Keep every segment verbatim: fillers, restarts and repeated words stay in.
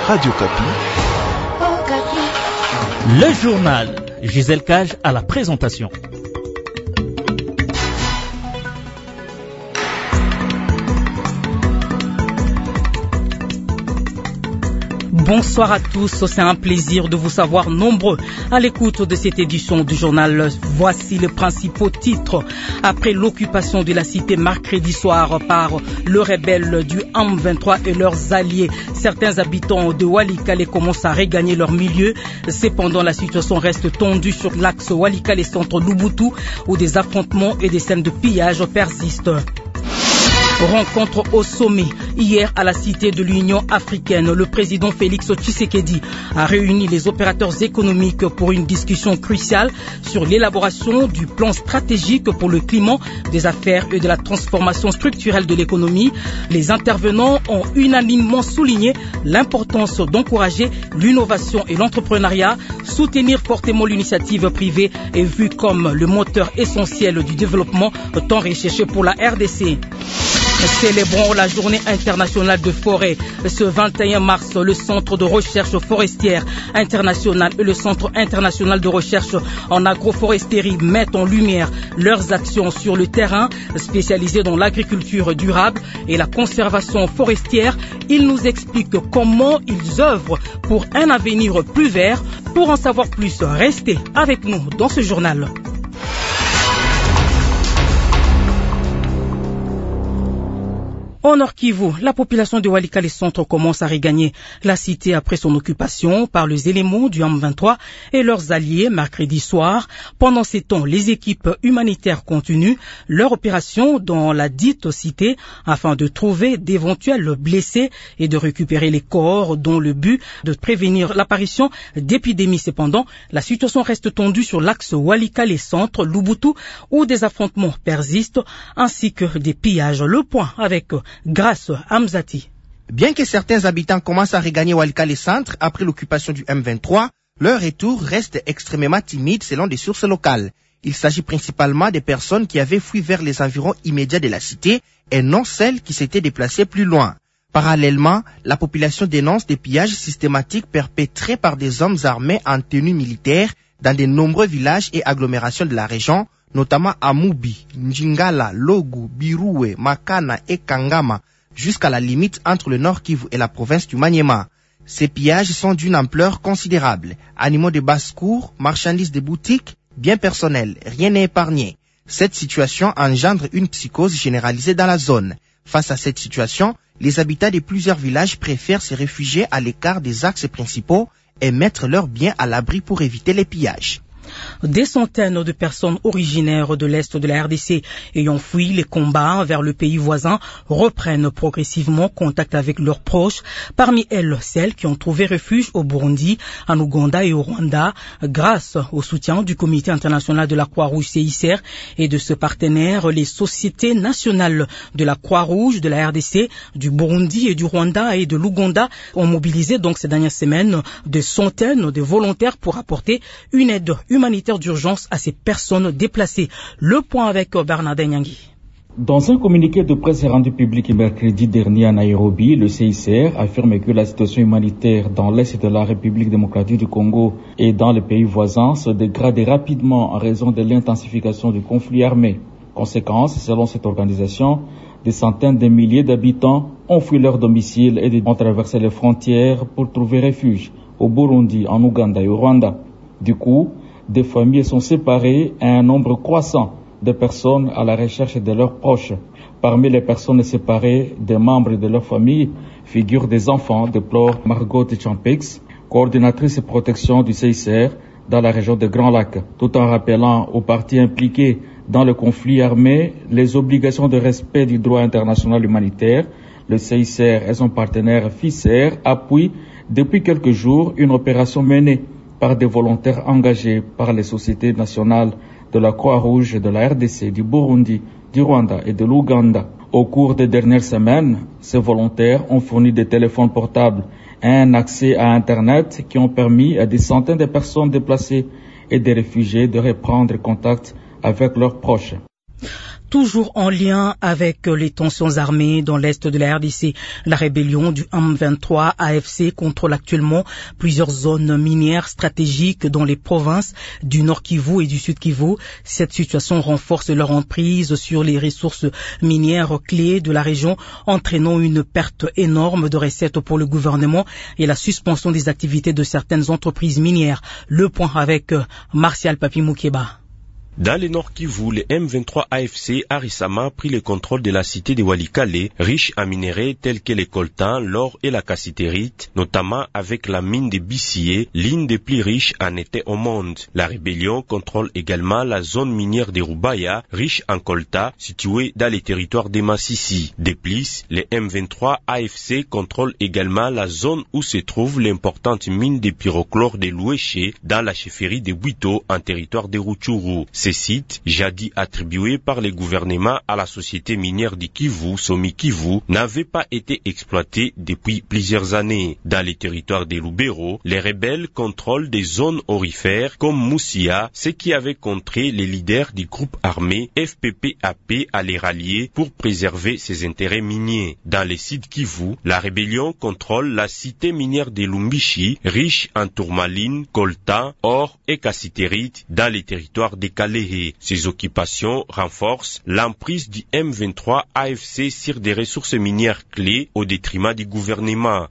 Radio Kapi. Le journal, Gisèle Cage à la présentation. Bonsoir à tous, c'est un plaisir de vous savoir nombreux à l'écoute de cette édition du journal. Voici les principaux titres. Après l'occupation de la cité mercredi soir par le rebelle du M vingt-trois et leurs alliés, certains habitants de Walikale commencent à regagner leur milieu. Cependant, la situation reste tendue sur l'axe Walikale-Centre-Luboutou où des affrontements et des scènes de pillage persistent. Rencontre au sommet. Hier, à la Cité de l'Union africaine, le président Félix Tshisekedi a réuni les opérateurs économiques pour une discussion cruciale sur l'élaboration du plan stratégique pour le climat, des affaires et de la transformation structurelle de l'économie. Les intervenants ont unanimement souligné l'importance d'encourager l'innovation et l'entrepreneuriat. Soutenir fortement l'initiative privée est vu comme le moteur essentiel du développement tant recherché pour la R D C. Célébrons la journée internationale de forêt. Ce vingt et un mars, le Centre de recherche forestière international et le Centre international de recherche en agroforesterie mettent en lumière leurs actions sur le terrain, spécialisés dans l'agriculture durable et la conservation forestière. Ils nous expliquent comment ils œuvrent pour un avenir plus vert. Pour en savoir plus, restez avec nous dans ce journal. Au Nord Kivu, la population de Walikale Centre commence à regagner la cité après son occupation par les éléments du M vingt-trois et leurs alliés mercredi soir. Pendant ces temps, les équipes humanitaires continuent leur opération dans la dite cité afin de trouver d'éventuels blessés et de récupérer les corps dans le but de prévenir l'apparition d'épidémies. Cependant, la situation reste tendue sur l'axe Walikale Centre, Luboutou, où des affrontements persistent ainsi que des pillages. Le point avec Grâce Hamzati. Bien que certains habitants commencent à regagner Walikale Centre après l'occupation du M vingt-trois, leur retour reste extrêmement timide selon des sources locales. Il s'agit principalement des personnes qui avaient fui vers les environs immédiats de la cité et non celles qui s'étaient déplacées plus loin. Parallèlement, la population dénonce des pillages systématiques perpétrés par des hommes armés en tenue militaire dans de nombreux villages et agglomérations de la région, notamment à Mubi, Njingala, Logu, Biroué, Makana et Kangama, jusqu'à la limite entre le Nord Kivu et la province du Maniema. Ces pillages sont d'une ampleur considérable. Animaux de basse-cour, marchandises de boutiques, biens personnels, rien n'est épargné. Cette situation engendre une psychose généralisée dans la zone. Face à cette situation, les habitants de plusieurs villages préfèrent se réfugier à l'écart des axes principaux et mettre leurs biens à l'abri pour éviter les pillages. Des centaines de personnes originaires de l'Est de la R D C ayant fui les combats vers le pays voisin reprennent progressivement contact avec leurs proches. Parmi elles, celles qui ont trouvé refuge au Burundi, en Ouganda et au Rwanda, grâce au soutien du Comité international de la Croix-Rouge C I C R et de ce partenaire, les sociétés nationales de la Croix-Rouge de la R D C, du Burundi et du Rwanda et de l'Ouganda ont mobilisé donc ces dernières semaines des centaines de volontaires pour apporter une aide humanitaire d'urgence à ces personnes déplacées. Le point avec Bernard Nyangui. Dans un communiqué de presse rendu public mercredi dernier à Nairobi, le C I C R affirme que la situation humanitaire dans l'Est de la République démocratique du Congo et dans les pays voisins se dégrade rapidement en raison de l'intensification du conflit armé. Conséquence, selon cette organisation, des centaines de milliers d'habitants ont fui leur domicile et ont traversé les frontières pour trouver refuge au Burundi, en Ouganda et au Rwanda. Du coup, des familles sont séparées et un nombre croissant de personnes à la recherche de leurs proches. Parmi les personnes séparées, des membres de leur famille figurent des enfants, déplore Margot Champix, coordinatrice protection du C I C R dans la région de Grand Lac, tout en rappelant aux parties impliquées dans le conflit armé les obligations de respect du droit international humanitaire. Le C I C R et son partenaire F I C R appuient depuis quelques jours une opération menée par des volontaires engagés par les sociétés nationales de la Croix-Rouge de la R D C, du Burundi, du Rwanda et de l'Ouganda. Au cours des dernières semaines, ces volontaires ont fourni des téléphones portables et un accès à Internet qui ont permis à des centaines de personnes déplacées et des réfugiés de reprendre contact avec leurs proches. Toujours en lien avec les tensions armées dans l'est de la R D C, la rébellion du M vingt-trois A F C contrôle actuellement plusieurs zones minières stratégiques dans les provinces du Nord Kivu et du Sud Kivu. Cette situation renforce leur emprise sur les ressources minières clés de la région, entraînant une perte énorme de recettes pour le gouvernement et la suspension des activités de certaines entreprises minières. Le point avec Martial Papi Moukeba. Dans le Nord Kivu, le M vingt-trois A F C a récemment pris le contrôle de la cité de Walikale, riche en minerais tels que le coltan, l'or et la cassitérite, notamment avec la mine de Bissié, l'une des plus riches en été au monde. La rébellion contrôle également la zone minière de Rubaya, riche en coltan, située dans les territoires de Massissi. De plus, le M vingt-trois A F C contrôle également la zone où se trouve l'importante mine de pyrochlore de Louéché, dans la chefferie de Buito, en territoire de Rutshuru. Ces sites, jadis attribués par les gouvernements à la société minière du Kivu, Somi Kivu, n'avaient pas été exploités depuis plusieurs années. Dans les territoires des Lubero, les rebelles contrôlent des zones aurifères comme Moussia, ce qui avait contraint les leaders du groupe armé F P P A P à les rallier pour préserver ses intérêts miniers. Dans les sites Kivu, la rébellion contrôle la cité minière de Lumbishi, riche en tourmaline, coltan, or et cassitérite dans les territoires des Calais. Ces occupations renforcent l'emprise du M vingt-trois A F C sur des ressources minières clés au détriment du gouvernement.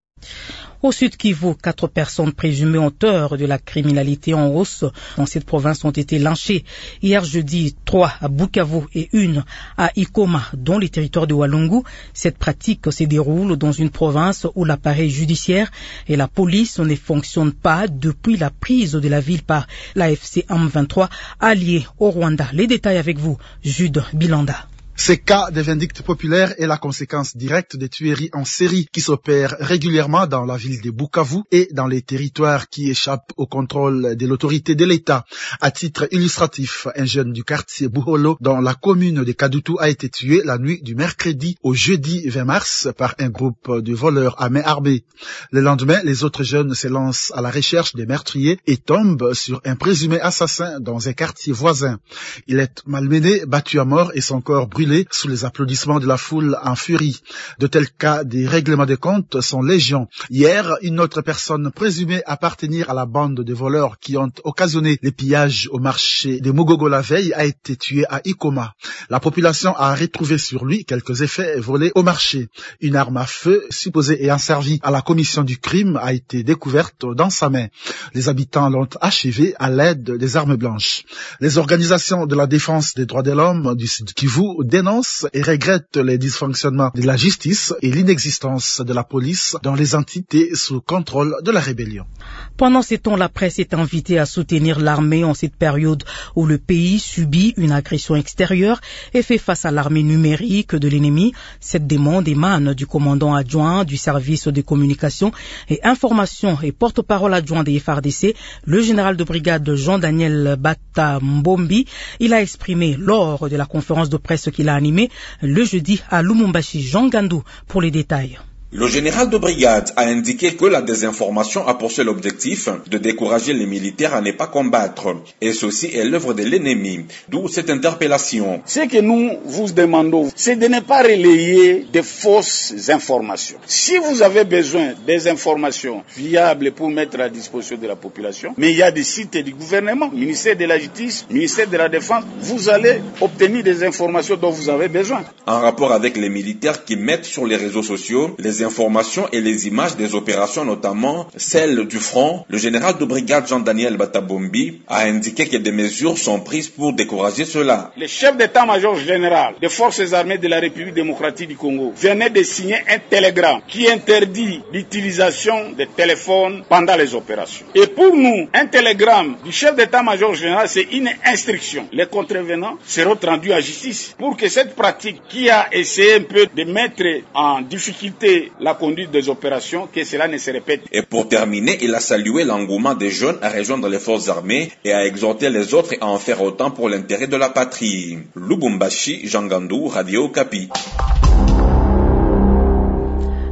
Au Sud Kivu, quatre personnes présumées auteurs de la criminalité en hausse dans cette province ont été lynchées. Hier jeudi, trois à Bukavu et une à Ikoma, dont les territoires de Walungu. Cette pratique se déroule dans une province où l'appareil judiciaire et la police ne fonctionnent pas depuis la prise de la ville par l'A F C M vingt-trois allié au Rwanda. Les détails avec vous, Jude Bilanda. Ces cas de vindicte populaire est la conséquence directe des tueries en série qui s'opèrent régulièrement dans la ville de Bukavu et dans les territoires qui échappent au contrôle de l'autorité de l'État. À titre illustratif, un jeune du quartier Buholo dans la commune de Kadutu a été tué la nuit du mercredi au jeudi vingt mars par un groupe de voleurs à main armée. Le lendemain, les autres jeunes se lancent à la recherche des meurtriers et tombent sur un présumé assassin dans un quartier voisin. Il est malmené, battu à mort et son corps brûlé sous les applaudissements de la foule en furie. De tels cas des règlements de compte sont légion. Hier, une autre personne présumée appartenir à la bande de voleurs qui ont occasionné les pillages au marché de Mugogo la veille a été tuée à Ikoma. La population a retrouvé sur lui quelques effets volés au marché. Une arme à feu, supposée ayant servi à la commission du crime, a été découverte dans sa main. Les habitants l'ont achevée à l'aide des armes blanches. Les organisations de la défense des droits de l'homme du Sud Kivu dénonce et regrette les dysfonctionnements de la justice et l'inexistence de la police dans les entités sous contrôle de la rébellion. Pendant ces temps, la presse est invitée à soutenir l'armée en cette période où le pays subit une agression extérieure et fait face à l'armée numérique de l'ennemi. Cette demande émane du commandant adjoint du service de communication et information et porte-parole adjoint des F R D C, le général de brigade Jean-Daniel Bata Mbombi. Il a exprimé lors de la conférence de presse qu'il a animé le jeudi à Lumumbashi. Jean Gandou pour les détails. Le général de brigade a indiqué que la désinformation a pour seul objectif de décourager les militaires à ne pas combattre. Et ceci est l'œuvre de l'ennemi. D'où cette interpellation. Ce que nous vous demandons, c'est de ne pas relayer de fausses informations. Si vous avez besoin des informations fiables pour mettre à disposition de la population, mais il y a des sites du gouvernement, ministère de la Justice, ministère de la Défense, vous allez obtenir des informations dont vous avez besoin. En rapport avec les militaires qui mettent sur les réseaux sociaux les informations et les images des opérations, notamment celles du front, le général de brigade Jean-Daniel Batabombi a indiqué que des mesures sont prises pour décourager cela. Le chef d'état-major général des forces armées de la République démocratique du Congo venait de signer un télégramme qui interdit l'utilisation des téléphones pendant les opérations. Et pour nous, un télégramme du chef d'état-major général, c'est une instruction. Les contrevenants seront rendus à justice pour que cette pratique qui a essayé un peu de mettre en difficulté la conduite des opérations, que cela ne se répète. Et pour terminer, il a salué l'engouement des jeunes à rejoindre les forces armées et à exhorter les autres à en faire autant pour l'intérêt de la patrie. Lubumbashi, Jean Gandou, Radio Okapi.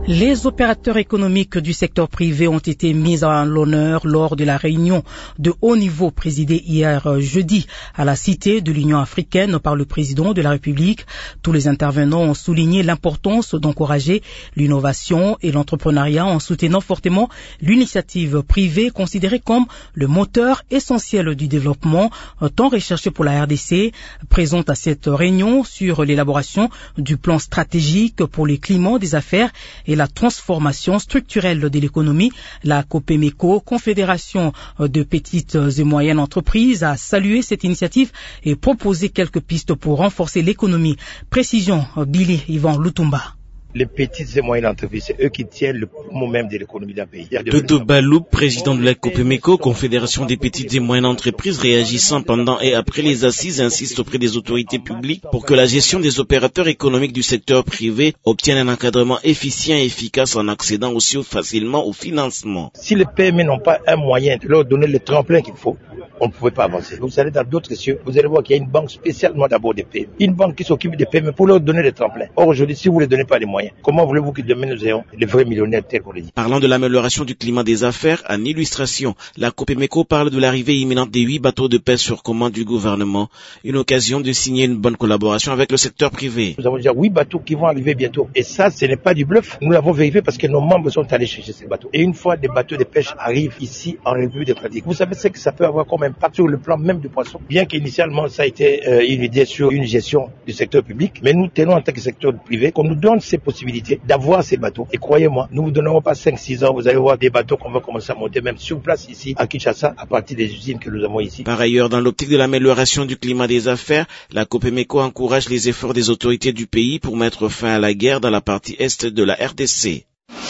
Les opérateurs économiques du secteur privé ont été mis en l'honneur lors de la réunion de haut niveau présidée hier jeudi à la Cité de l'Union africaine par le président de la République. Tous les intervenants ont souligné l'importance d'encourager l'innovation et l'entrepreneuriat en soutenant fortement l'initiative privée considérée comme le moteur essentiel du développement tant recherché pour la R D C. Présente à cette réunion sur l'élaboration du plan stratégique pour le climat des affaires et la transformation structurelle de l'économie, la COPEMECO, Confédération de petites et moyennes entreprises, a salué cette initiative et proposé quelques pistes pour renforcer l'économie. Précision, Billy Yvan Lutumba. Les petites et moyennes entreprises, c'est eux qui tiennent le poumon même de l'économie d'un pays. Dodo Balou, président de la COPEMECO, Confédération des petites et moyennes entreprises, réagissant pendant et après les assises, insiste auprès des autorités publiques pour que la gestion des opérateurs économiques du secteur privé obtienne un encadrement efficient et efficace en accédant aussi facilement au financement. Si les P M E n'ont pas un moyen de leur donner le tremplin qu'il faut, on ne pouvait pas avancer. Vous allez dans d'autres cieux, vous allez voir qu'il y a une banque spécialement d'abord des P M E. Une banque qui s'occupe des P M E pour leur donner des tremplins. Or aujourd'hui, si vous ne les donnez pas les moyens, comment voulez-vous que demain nous ayons les vrais millionnaires tels qu'on les dit? Parlant de l'amélioration du climat des affaires, en illustration, la COPEMECO parle de l'arrivée imminente des huit bateaux de pêche sur commande du gouvernement, une occasion de signer une bonne collaboration avec le secteur privé. Nous avons déjà huit bateaux qui vont arriver bientôt. Et ça, ce n'est pas du bluff. Nous l'avons vérifié parce que nos membres sont allés chercher ces bateaux. Et une fois des bateaux de pêche arrivent ici en République démocratique, vous savez ce que ça peut avoir comme impact sur le plan même du poisson. Bien qu'initialement ça a été euh, une idée sur une gestion du secteur public, mais nous tenons en tant que secteur privé qu'on nous donne ces possibilités d'avoir ces bateaux. Et croyez-moi, nous ne vous donnerons pas cinq six ans, vous allez voir des bateaux qu'on va commencer à monter même sur place ici à Kinshasa à partir des usines que nous avons ici. Par ailleurs, dans l'optique de l'amélioration du climat des affaires, la COPEMECO encourage les efforts des autorités du pays pour mettre fin à la guerre dans la partie est de la R D C.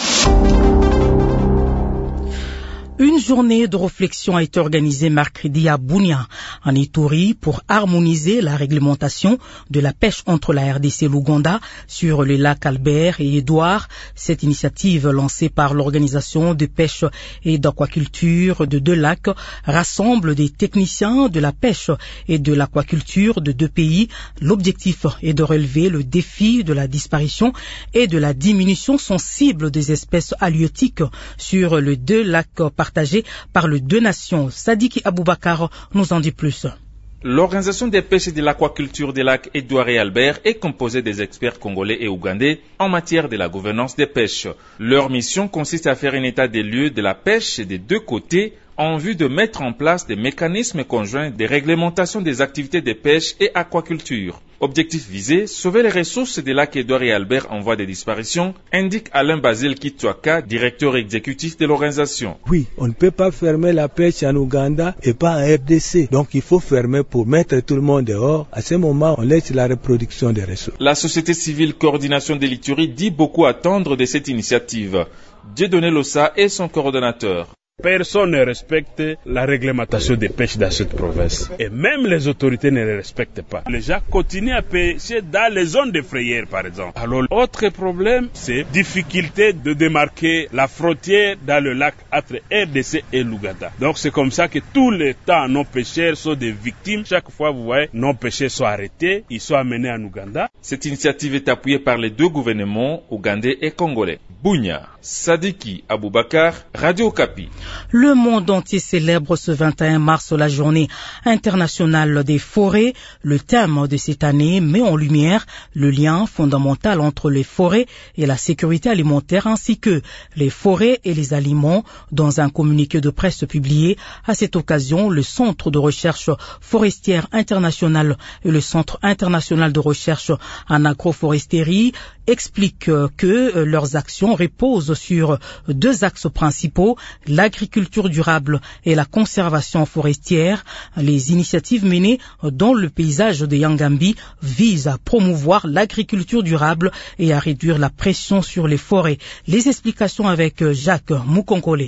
Une journée de réflexion a été organisée mercredi à Bunia, en Ituri, pour harmoniser la réglementation de la pêche entre la R D C et l'Ouganda sur les lacs Albert et Édouard. Cette initiative lancée par l'Organisation de pêche et d'aquaculture de deux lacs rassemble des techniciens de la pêche et de l'aquaculture de deux pays. L'objectif est de relever le défi de la disparition et de la diminution sensible des espèces halieutiques sur les deux lacs partagé par les deux nations. Sadiki Aboubakar nous en dit plus. L'Organisation des pêches et de l'aquaculture des lacs Édouard et Albert est composée des experts congolais et ougandais en matière de la gouvernance des pêches. Leur mission consiste à faire un état des lieux de la pêche des deux côtés en vue de mettre en place des mécanismes conjoints de réglementation des activités de pêche et aquaculture. Objectif visé, sauver les ressources des lacs Édouard et Albert en voie de disparition, indique Alain Basile Kitwaka, directeur exécutif de l'organisation. Oui, on ne peut pas fermer la pêche en Ouganda et pas en R D C. Donc il faut fermer pour mettre tout le monde dehors. À ce moment, on laisse la reproduction des ressources. La société civile Coordination de l'Ituri dit beaucoup attendre de cette initiative. Dieudonné Lossa est son coordonnateur. Personne ne respecte la réglementation des pêches dans cette province. Et même les autorités ne les respectent pas. Les gens continuent à pêcher dans les zones de frayère, par exemple. Alors, autre problème, c'est difficulté de démarquer la frontière dans le lac entre R D C et l'Ouganda. Donc, c'est comme ça que tous les temps, nos pêcheurs sont des victimes. Chaque fois, vous voyez, nos pêcheurs sont arrêtés, ils sont amenés en Ouganda. Cette initiative est appuyée par les deux gouvernements, ougandais et congolais. Bunya, Sadiki Aboubakar, Radio Okapi. Le monde entier célèbre ce vingt et un mars la journée internationale des forêts. Le thème de cette année met en lumière le lien fondamental entre les forêts et la sécurité alimentaire ainsi que les forêts et les aliments. Dans un communiqué de presse publié à cette occasion, le Centre de recherche forestière international et le Centre international de recherche en agroforesterie expliquent que leurs actions reposent sur deux axes principaux, l'agriculture durable et la conservation forestière. Les initiatives menées dans le paysage de Yangambi visent à promouvoir l'agriculture durable et à réduire la pression sur les forêts. Les explications avec Jacques Moukonkole.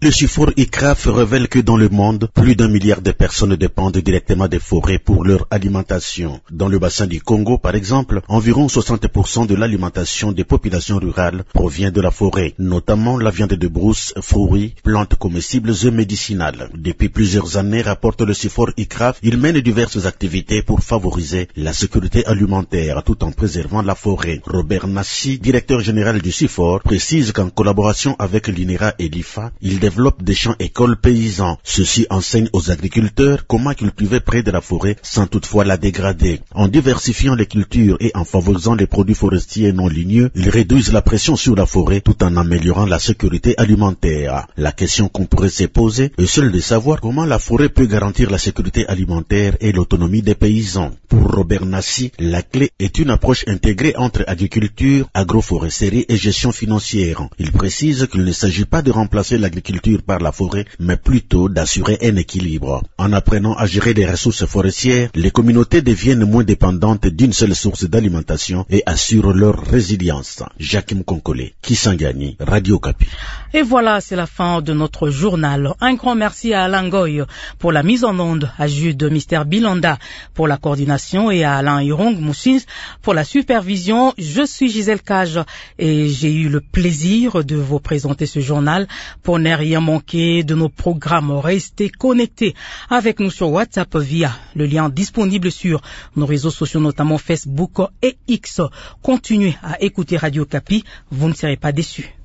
Le chiffre I C R A F révèle que dans le monde, plus d'un milliard de personnes dépendent directement des forêts pour leur alimentation. Dans le bassin du Congo, par exemple, environ soixante pour cent de l'alimentation des populations rurales provient de la forêt, notamment la viande de brousse, fruits, plantes comestibles et médicinales. Depuis plusieurs années, rapporte le chiffre I C R A F, il mène diverses activités pour favoriser la sécurité alimentaire tout en préservant la forêt. Robert Nassi, directeur général du CIFOR, précise qu'en collaboration avec l'I N E R A et l'I F A, il développe des champs écoles paysans. Ceux-ci enseignent aux agriculteurs comment cultiver près de la forêt sans toutefois la dégrader. En diversifiant les cultures et en favorisant les produits forestiers non ligneux, ils réduisent la pression sur la forêt tout en améliorant la sécurité alimentaire. La question qu'on pourrait se poser est celle de savoir comment la forêt peut garantir la sécurité alimentaire et l'autonomie des paysans. Pour Robert Nassi, la clé est une approche intégrée entre agriculture, agroforesterie et gestion financière. Il précise qu'il ne s'agit pas de remplacer l'agriculture par la forêt, mais plutôt d'assurer un équilibre. En apprenant à gérer les ressources forestières, les communautés deviennent moins dépendantes d'une seule source d'alimentation et assurent leur résilience. Jacques Mkonkole, Kisangani, Radio Okapi. Et voilà, c'est la fin de notre journal. Un grand merci à Alain Goy pour la mise en onde, à Jude Mister Bilanda pour la coordination et à Alain Hirong Moussins pour la supervision. Je suis Gisèle Cage et j'ai eu le plaisir de vous présenter ce journal. Pour ne rien manquer de nos programmes, restez connectés avec nous sur WhatsApp via le lien disponible sur nos réseaux sociaux, notamment Facebook et X. Continuez à écouter Radio Okapi, vous ne serez pas déçus.